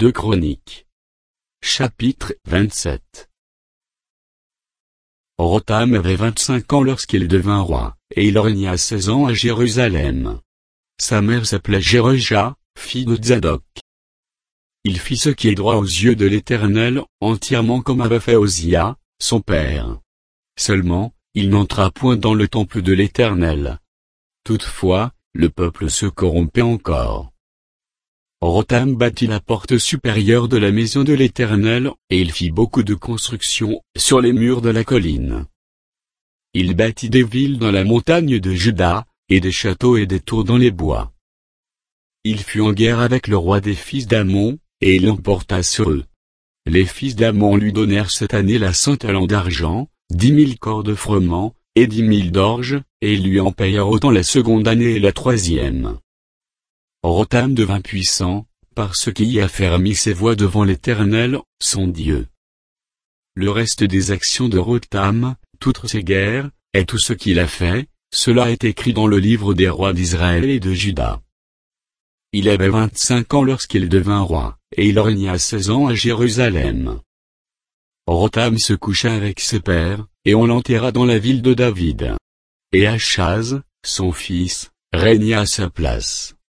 2 Chroniques. Chapitre 27. Rotham avait 25 ans lorsqu'il devint roi, et il régna 16 ans à Jérusalem. Sa mère s'appelait Jéruja, fille de Zadok. Il fit ce qui est droit aux yeux de l'Éternel, entièrement comme avait fait Osia, son père. Seulement, il n'entra point dans le temple de l'Éternel. Toutefois, le peuple se corrompait encore. Rotham bâtit la porte supérieure de la maison de l'Éternel, et il fit beaucoup de constructions sur les murs de la colline. Il bâtit des villes dans la montagne de Juda, et des châteaux et des tours dans les bois. Il fut en guerre avec le roi des fils d'Ammon, et il l'emporta sur eux. Les fils d'Ammon lui donnèrent cette année 100 talents d'argent, 10 000 corps de froment, et 10 000 d'orge, et ils lui en payèrent autant la seconde année et la troisième. Rotham devint puissant, parce qu'il y affermit ses voies devant l'Éternel, son Dieu. Le reste des actions de Rotham, toutes ses guerres, et tout ce qu'il a fait, cela est écrit dans le livre des rois d'Israël et de Juda. Il avait 25 ans lorsqu'il devint roi, et il régna 16 ans à Jérusalem. Rotham se coucha avec ses pères, et on l'enterra dans la ville de David. Et Achaz, son fils, régna à sa place.